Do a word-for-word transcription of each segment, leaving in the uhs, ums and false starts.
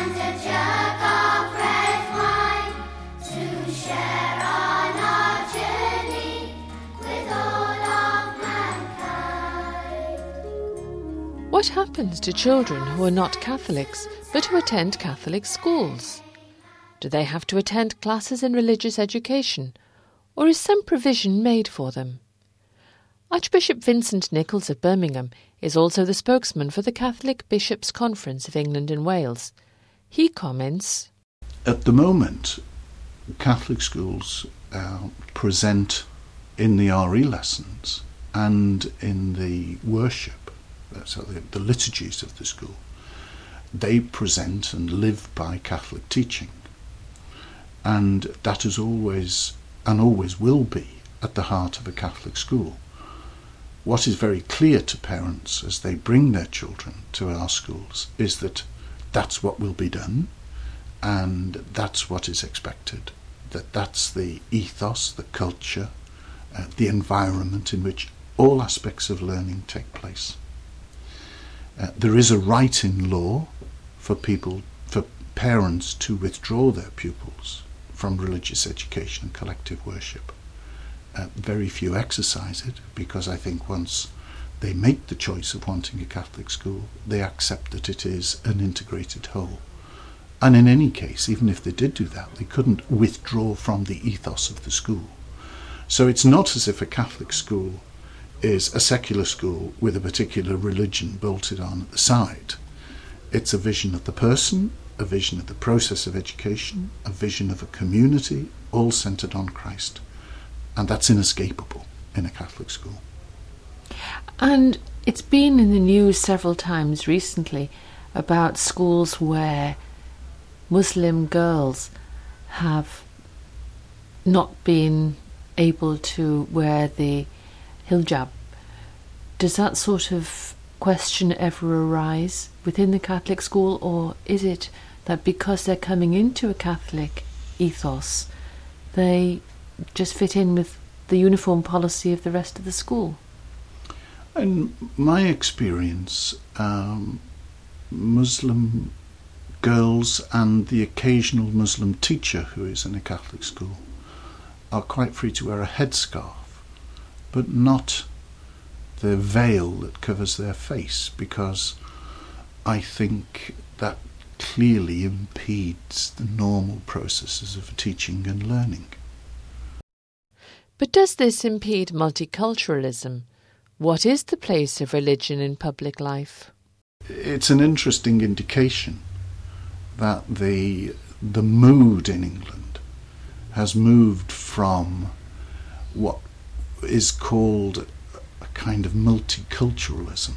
and a jug of red wine to share on our journey with all of mankind. What happens to children who are not Catholics but who attend Catholic schools? Do they have to attend classes in religious education, or is some provision made for them? Archbishop Vincent Nichols of Birmingham is also the spokesman for the Catholic Bishops' Conference of England and Wales. He comments, "At the moment, Catholic schools uh, present in the R E lessons and in the worship, so the, the liturgies of the school, they present and live by Catholic teaching. And that is always, and always will be, at the heart of a Catholic school. What is very clear to parents as they bring their children to our schools is that that's what will be done, and that's what is expected, that that's the ethos, the culture, uh, the environment in which all aspects of learning take place. Uh, there is a right in law for people, for parents to withdraw their pupils from religious education and collective worship. Uh, very few exercise it, because I think once they make the choice of wanting a Catholic school, they accept that it is an integrated whole. And in any case, even if they did do that, they couldn't withdraw from the ethos of the school. So it's not as if a Catholic school is a secular school with a particular religion bolted on at the side. It's a vision of the person, a vision of the process of education, a vision of a community, all centred on Christ. And that's inescapable in a Catholic school. And it's been in the news several times recently about schools where Muslim girls have not been able to wear the hijab. Does that sort of question ever arise within the Catholic school, or is it that because they're coming into a Catholic ethos, they just fit in with the uniform policy of the rest of the school? In my experience, um, Muslim girls and the occasional Muslim teacher who is in a Catholic school are quite free to wear a headscarf, but not the veil that covers their face, because I think that clearly impedes the normal processes of teaching and learning. But does this impede multiculturalism? What is the place of religion in public life? It's an interesting indication that the the mood in England has moved from what is called a kind of multiculturalism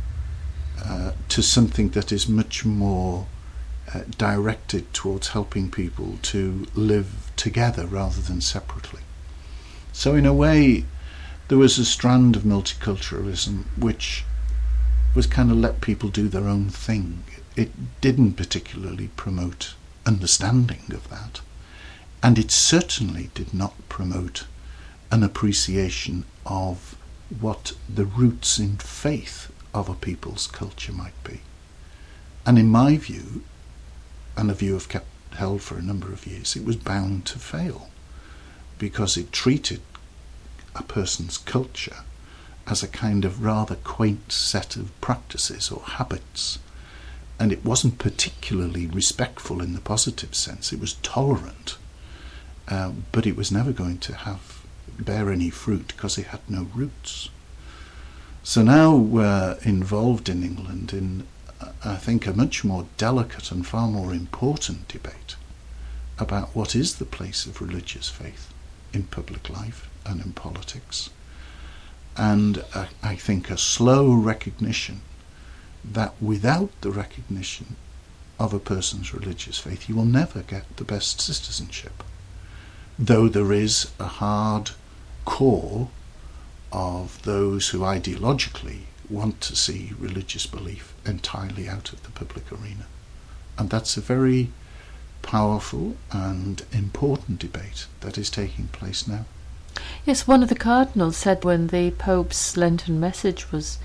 uh, to something that is much more uh, directed towards helping people to live together rather than separately. So in a way, there was a strand of multiculturalism which was kind of let people do their own thing. It didn't particularly promote understanding of that, and it certainly did not promote an appreciation of what the roots in faith of a people's culture might be. And in my view, and a view I've kept held for a number of years, it was bound to fail, because it treated a person's culture as a kind of rather quaint set of practices or habits, and it wasn't particularly respectful in the positive sense. It was tolerant, uh, but it was never going to have bear any fruit because it had no roots. So now we're involved in England in, I think, a much more delicate and far more important debate about what is the place of religious faith in public life and in politics, and uh, I think a slow recognition that without the recognition of a person's religious faith, you will never get the best citizenship, though there is a hard core of those who ideologically want to see religious belief entirely out of the public arena. And that's a very powerful and important debate that is taking place now. Yes, one of the cardinals said when the Pope's Lenten message was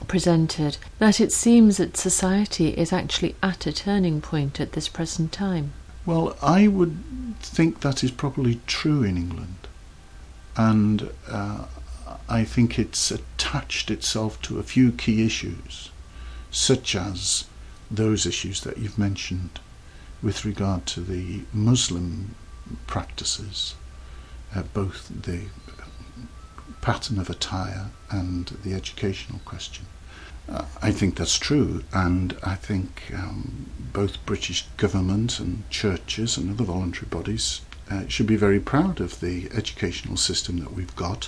presented, that it seems that society is actually at a turning point at this present time. Well, I would think that is probably true in England, and uh, I think it's attached itself to a few key issues, such as those issues that you've mentioned with regard to the Muslim practices, uh, both the pattern of attire and the educational question. Uh, I think that's true, and I think um, both British government and churches and other voluntary bodies uh, should be very proud of the educational system that we've got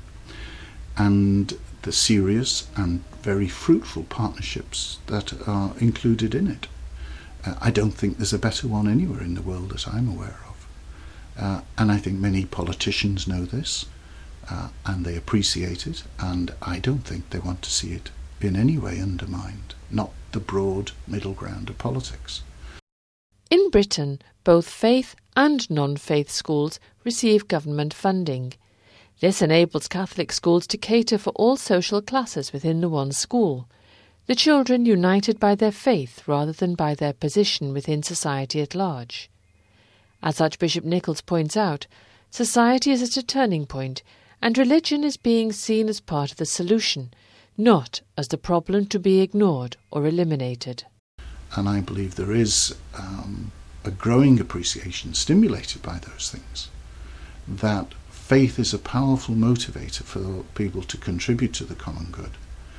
and the serious and very fruitful partnerships that are included in it. Uh, I don't think there's a better one anywhere in the world that I'm aware of. Uh, and I think many politicians know this, uh, and they appreciate it, and I don't think they want to see it in any way undermined, not the broad middle ground of politics. In Britain, both faith and non-faith schools receive government funding. This enables Catholic schools to cater for all social classes within the one school, the children united by their faith rather than by their position within society at large. As Archbishop Nichols points out, society is at a turning point, and religion is being seen as part of the solution, not as the problem to be ignored or eliminated. And I believe there is um, a growing appreciation, stimulated by those things, that faith is a powerful motivator for people to contribute to the common good.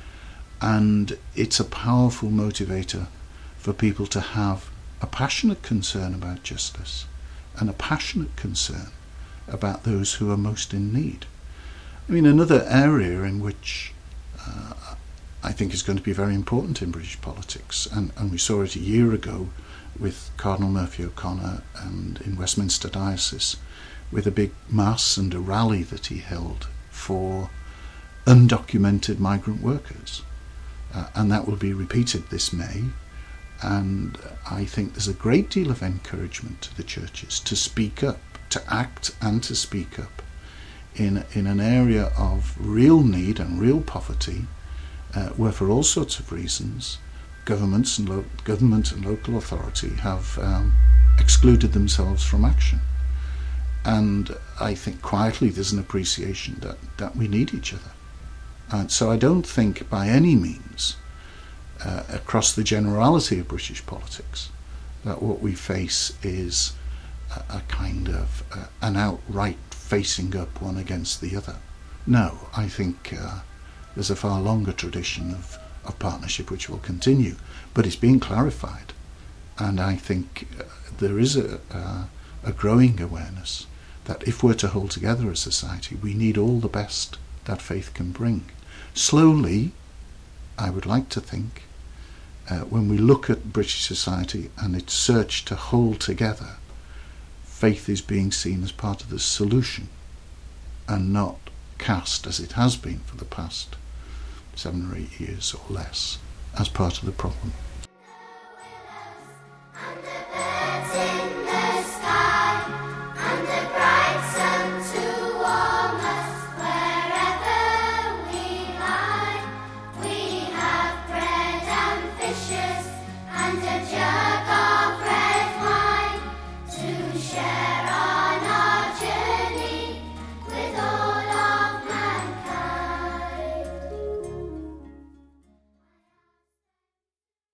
And it's a powerful motivator for people to have a passionate concern about justice and a passionate concern about those who are most in need. I mean, another area in which uh, I think is going to be very important in British politics, and, and we saw it a year ago with Cardinal Murphy O'Connor and in Westminster Diocese, with a big mass and a rally that he held for undocumented migrant workers. Uh, and that will be repeated this May. And I think there's a great deal of encouragement to the churches to speak up, to act and to speak up in, in an area of real need and real poverty, uh, where for all sorts of reasons governments and lo- government and local authority have um, excluded themselves from action. And I think quietly there's an appreciation that, that we need each other. And so I don't think by any means, uh, across the generality of British politics, that what we face is a, a kind of uh, an outright facing up one against the other. No, I think uh, there's a far longer tradition of, of partnership which will continue, but it's being clarified. And I think uh, there is a, a, a growing awareness that if we're to hold together as a society, we need all the best that faith can bring. Slowly, I would like to think, uh, when we look at British society and its search to hold together, faith is being seen as part of the solution and not cast, as it has been for the past seven or eight years or less, as part of the problem. And a